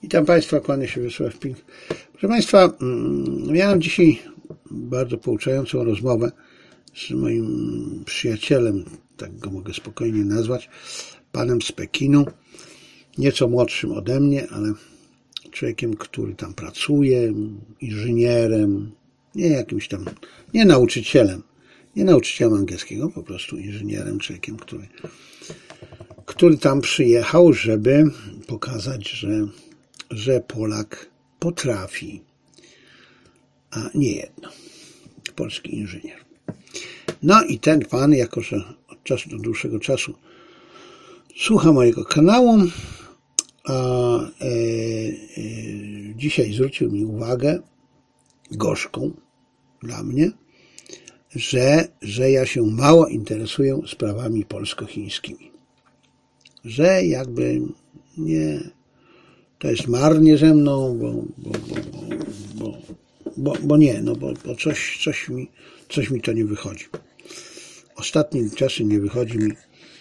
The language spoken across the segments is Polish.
Witam Państwa, kłaniam się Wiesław Pink. Proszę Państwa, miałem dzisiaj bardzo pouczającą rozmowę z moim przyjacielem, tak go mogę spokojnie nazwać, panem z Pekinu, nieco młodszym ode mnie, ale człowiekiem, który tam pracuje, inżynierem, nie jakimś tam, nie nauczycielem angielskiego, po prostu inżynierem, człowiekiem, który tam przyjechał, żeby pokazać, że Polak potrafi, a nie jedno. Polski inżynier. No i ten pan, jako że od czasu do dłuższego czasu słucha mojego kanału, dzisiaj zwrócił mi uwagę, gorzką dla mnie, że ja się mało interesuję sprawami polsko-chińskimi. Że jakby nie, to jest marnie ze mną, bo coś mi to nie wychodzi. Ostatnim czasem nie wychodzi mi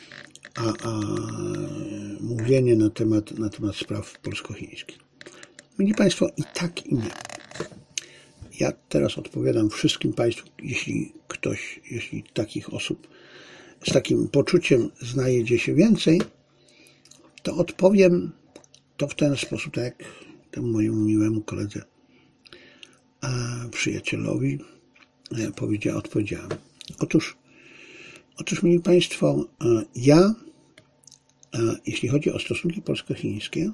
mówienie na temat spraw polsko-chińskich. Mili Państwo, i tak i nie. Ja teraz odpowiadam wszystkim Państwu, jeśli takich osób z takim poczuciem znajdzie się więcej, to odpowiem to w ten sposób, tak jak temu mojemu miłemu koledze, przyjacielowi odpowiedziałem. Otóż, mili Państwo, ja, jeśli chodzi o stosunki polsko-chińskie,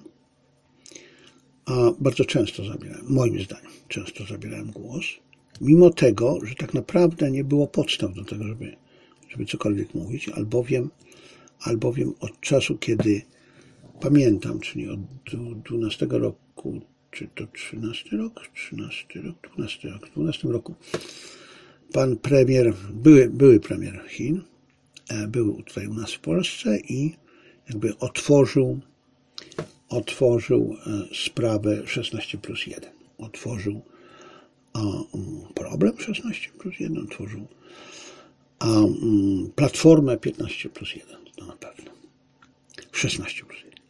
bardzo często moim zdaniem, zabierałem głos, mimo tego, że tak naprawdę nie było podstaw do tego, żeby cokolwiek mówić, albowiem od czasu, kiedy pamiętam, czyli od 12 roku, czy to 13 rok, w 12 roku, pan premier, były premier Chin, był tutaj u nas w Polsce i jakby otworzył sprawę 16+1. Otworzył problem 16+1, otworzył platformę 15+1, to na pewno. 16+1.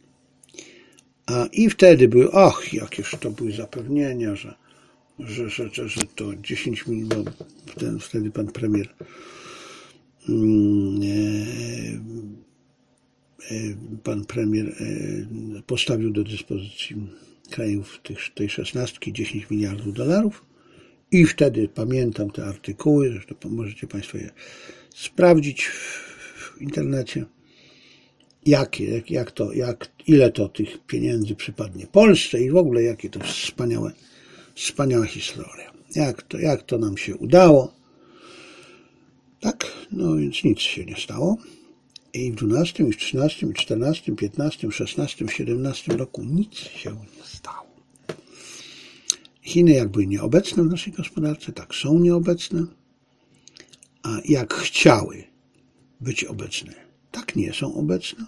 I wtedy były, jakież to były zapewnienia, że to 10 minut, wtedy pan premier postawił do dyspozycji krajów tej 16 $10 miliardów i wtedy pamiętam te artykuły, zresztą możecie Państwo je sprawdzić w internecie, ile to tych pieniędzy przypadnie Polsce i w ogóle jakie to wspaniała historia. Jak to nam się udało. Tak, no więc nic się nie stało. I w 12, i w 13, i 14, 15, 16, 17 roku nic się nie stało. Chiny jak były nieobecne w naszej gospodarce, tak są nieobecne, a jak chciały być obecne, tak nie są obecne,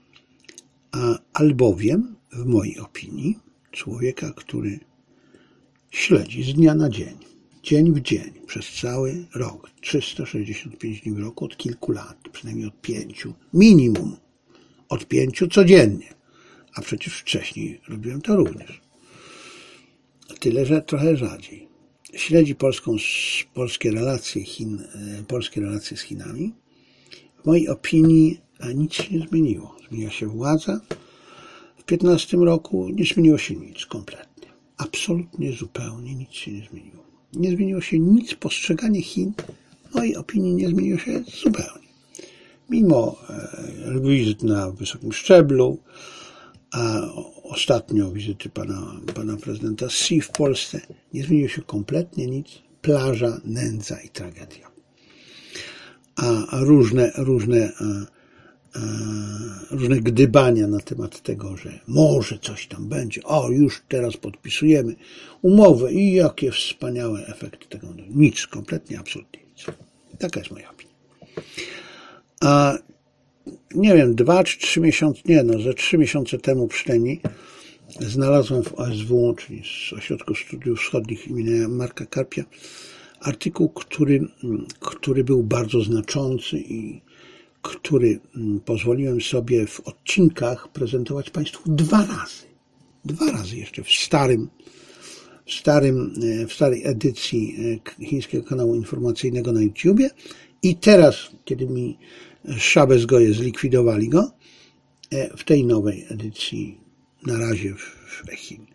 albowiem w mojej opinii człowieka, który śledzi z dnia na dzień, dzień w dzień, przez cały rok, 365 dni w roku, od kilku lat, przynajmniej od 5, minimum od 5 codziennie, a przecież wcześniej robiłem to również. Tyle, że trochę rzadziej. Śledzi polskie relacje z Chinami. W mojej opinii nic się nie zmieniło. Zmieniła się władza. W 15 roku nie zmieniło się nic kompletnie. Absolutnie, zupełnie nic się nie zmieniło. Nie zmieniło się nic. Postrzeganie Chin, w mojej opinii, nie zmieniło się zupełnie. Mimo wizyt na wysokim szczeblu, a ostatnio wizyty pana prezydenta Xi w Polsce, nie zmieniło się kompletnie nic. Plaża, nędza i tragedia. A różne gdybania na temat tego, że może coś tam będzie, już teraz podpisujemy umowę i jakie wspaniałe efekty tego. Nic, kompletnie, absolutnie nic. Taka jest moja opinia. Nie wiem, 2 czy 3 miesiące, ze 3 miesiące temu przynajmniej znalazłem w OSW, czyli z Ośrodku Studiów Wschodnich imienia Marka Karpia, artykuł, który był bardzo znaczący i który pozwoliłem sobie w odcinkach prezentować Państwu 2 razy. 2 razy jeszcze w starej edycji chińskiego kanału informacyjnego na YouTubie i teraz, kiedy mi Szabezgoje zlikwidowali go, w tej nowej edycji na razie w Chin.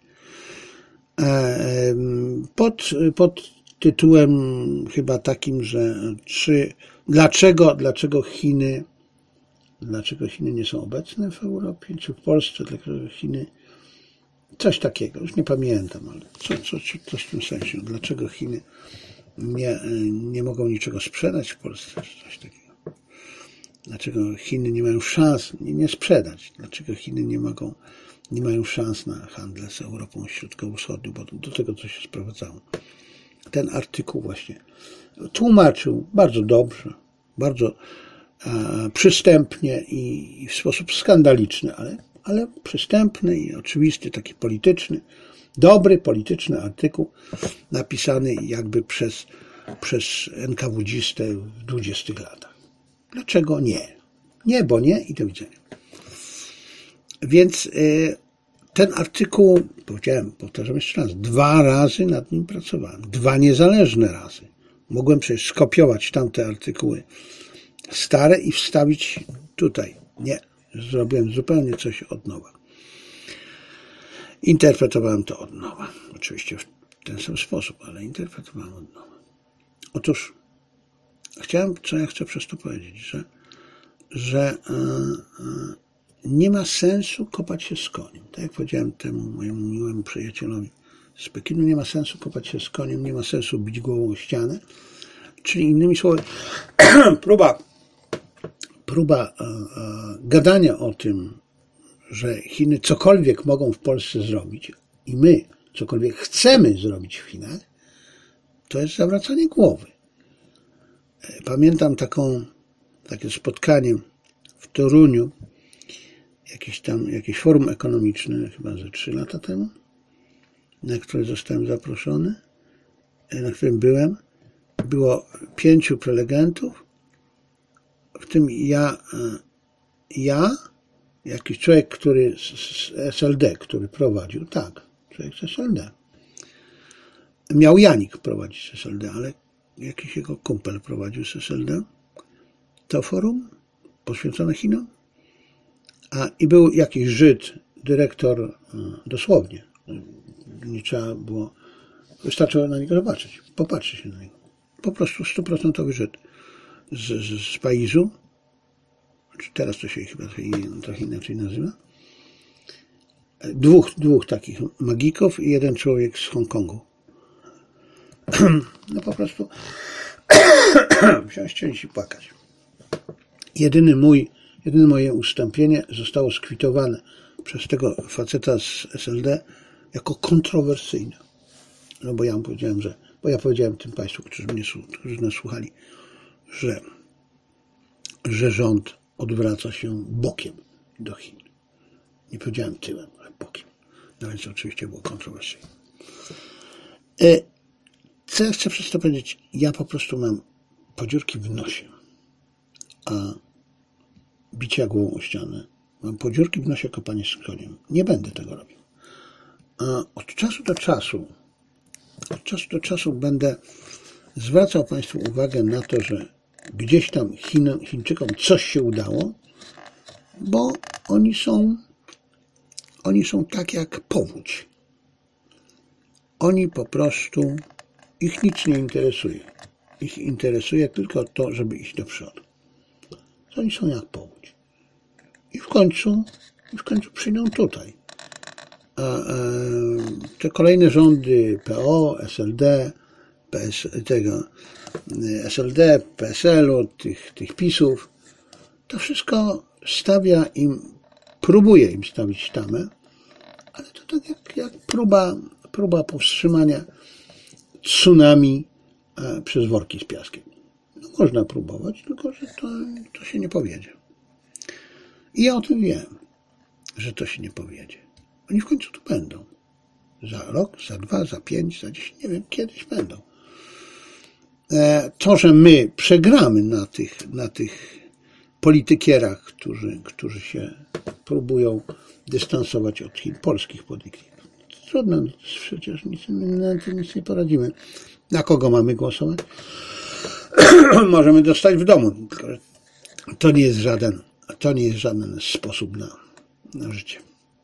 Pod tytułem chyba takim, że dlaczego Chiny nie są obecne w Europie, czy w Polsce, dlaczego Chiny, coś takiego, już nie pamiętam, ale coś w tym sensie, dlaczego Chiny nie mogą niczego sprzedać w Polsce, czy coś takiego. Dlaczego Chiny nie mają szans nie sprzedać, dlaczego Chiny nie mają szans na handel z Europą Środkowo-Wschodnią, bo do tego coś się sprowadzało. Ten artykuł właśnie tłumaczył bardzo dobrze, bardzo przystępnie i w sposób skandaliczny, ale przystępny i oczywisty, taki polityczny, dobry polityczny artykuł napisany jakby przez NKWD-zistę w 20 latach. Dlaczego nie? Nie, bo nie i do widzenia. Więc ten artykuł, powtarzam jeszcze raz, 2 razy nad nim pracowałem. 2 niezależne razy. Mogłem przecież skopiować tamte artykuły stare i wstawić tutaj. Nie, zrobiłem zupełnie coś od nowa. Interpretowałem to od nowa. Oczywiście w ten sam sposób, ale interpretowałem od nowa. Otóż co ja chcę przez to powiedzieć, że nie ma sensu kopać się z koniem. Tak jak powiedziałem temu mojemu miłemu przyjacielowi z Pekinu, nie ma sensu kopać się z koniem, nie ma sensu bić głową o ścianę. Czyli innymi słowy, próba gadania o tym, że Chiny cokolwiek mogą w Polsce zrobić i my cokolwiek chcemy zrobić w Chinach, to jest zawracanie głowy. Pamiętam takie spotkanie w Toruniu, jakieś forum ekonomiczne, chyba ze 3 lata temu, na które zostałem zaproszony, na którym byłem. Było 5 prelegentów, w tym ja, jakiś człowiek, który z SLD, który prowadził, tak, człowiek z SLD. Miał Janik prowadzić z SLD, ale jakiś jego kumpel prowadził z SLD to forum poświęcone Chinom. I był jakiś Żyd, dyrektor, dosłownie, nie trzeba było, wystarczyło na niego zobaczyć, popatrzeć się na niego. Po prostu 100% Żyd z Paizu, teraz to się chyba trochę inaczej nazywa, 2 takich magików i 1 człowiek z Hongkongu. No po prostu musiałem ściąć i płakać. Jedyne moje ustąpienie zostało skwitowane przez tego faceta z SLD jako kontrowersyjne. No bo ja powiedziałem tym państwu, którzy nas słuchali, że rząd odwraca się bokiem do Chin. Nie powiedziałem tyłem, ale bokiem. No więc oczywiście było kontrowersyjne. Co ja chcę przez to powiedzieć? Ja po prostu mam podziurki w nosie, a bicia głową o ścianę. Mam podziurki w nosie, kopanie z koniem. Nie będę tego robił. A od czasu do czasu będę zwracał Państwu uwagę na to, że gdzieś tam Chińczykom coś się udało, bo oni są tak jak powódź. Oni po prostu, ich nic nie interesuje. Ich interesuje tylko to, żeby iść do przodu. Oni są jak powódź. I w końcu przyjdą tutaj. A te kolejne rządy PO, SLD, SLD, PSL-u, tych PiS-ów, to wszystko próbuje im stawić tamę, ale to tak jak próba powstrzymania tsunami przez worki z piaskiem. No, można próbować, tylko że to się nie powiedzie. I ja o tym wiem, że to się nie powiedzie. Oni w końcu tu będą. Za rok, za 2, za 5, za 10, nie wiem, kiedyś będą. To, że my przegramy na tych politykierach, którzy się próbują dystansować od Chin, polskich polityków. Trudno, przecież nic nie poradzimy. Na kogo mamy głosować? Możemy dostać w domu. To nie jest żaden sposób na życie.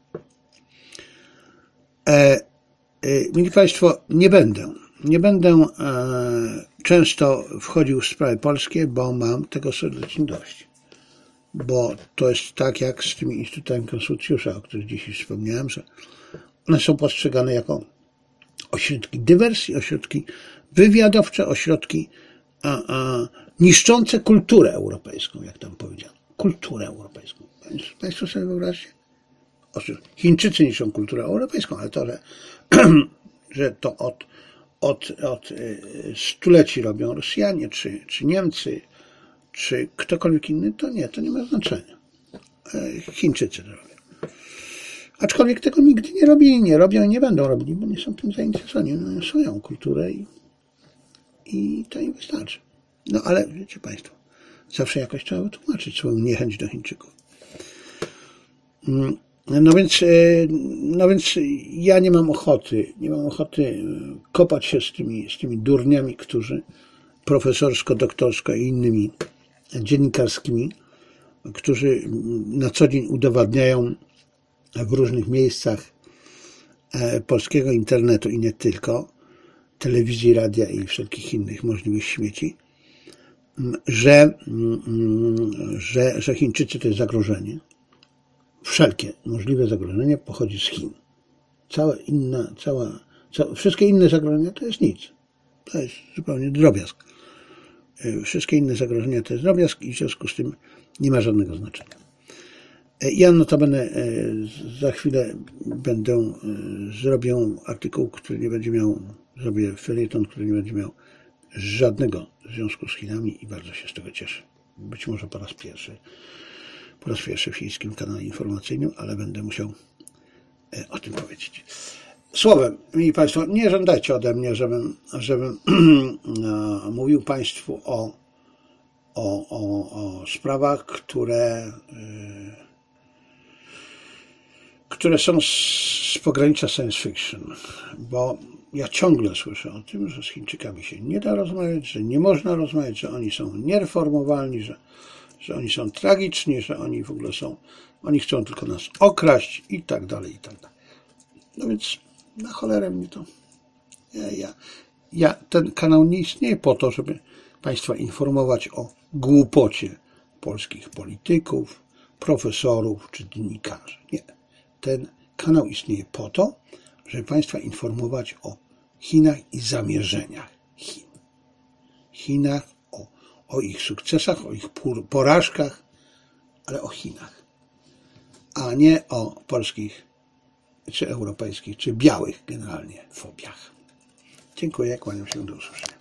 Mili Państwo, nie będę często wchodził w sprawy polskie, bo mam tego serdecznie dość. Bo to jest tak jak z tymi instytutami Konfucjusza, o których dzisiaj wspomniałem, że one są postrzegane jako ośrodki dywersji, ośrodki wywiadowcze, ośrodki niszczące kulturę europejską, jak tam powiedziano. Kulturę europejską. Państwo sobie wyobraźcie? Chińczycy niszczą kulturę europejską, ale to, że to od stuleci robią Rosjanie, czy Niemcy, czy ktokolwiek inny, to nie ma znaczenia. Chińczycy to robią. Aczkolwiek tego nigdy nie robili, nie robią i nie będą robili, bo nie są tym zainteresowani. Mają swoją kulturę i to im wystarczy. No ale wiecie Państwo, zawsze jakoś trzeba wytłumaczyć swoją niechęć do Chińczyków. No więc ja nie mam ochoty kopać się z tymi durniami, którzy profesorsko, doktorsko i innymi dziennikarskimi, którzy na co dzień udowadniają w różnych miejscach polskiego internetu i nie tylko, telewizji, radia i wszelkich innych możliwych śmieci, że Chińczycy to jest zagrożenie. Wszelkie możliwe zagrożenie pochodzi z Chin. Wszystkie inne zagrożenia to jest nic. To jest zupełnie drobiazg. Wszystkie inne zagrożenia to jest drobiazg i w związku z tym nie ma żadnego znaczenia. Ja notabene za chwilę zrobię artykuł, który nie będzie miał, zrobię felieton, który nie będzie miał żadnego związku z Chinami i bardzo się z tego cieszę. Być może po raz pierwszy w chińskim kanale informacyjnym, ale będę musiał o tym powiedzieć. Słowem, mili Państwo, nie żądajcie ode mnie, żebym mówił Państwu o sprawach, które są z pogranicza science fiction, bo ja ciągle słyszę o tym, że z Chińczykami się nie da rozmawiać, że nie można rozmawiać, że oni są niereformowalni, że oni są tragiczni, że oni w ogóle oni chcą tylko nas okraść i tak dalej, i tak dalej. No więc na cholerę mnie to. Ten kanał nie istnieje po to, żeby Państwa informować o głupocie polskich polityków, profesorów czy dziennikarzy. Nie. Ten kanał istnieje po to, żeby Państwa informować o Chinach i zamierzeniach Chin. Chinach, o ich sukcesach, o ich porażkach, ale o Chinach, a nie o polskich, czy europejskich, czy białych generalnie fobiach. Dziękuję, kłaniam się, do usłyszenia.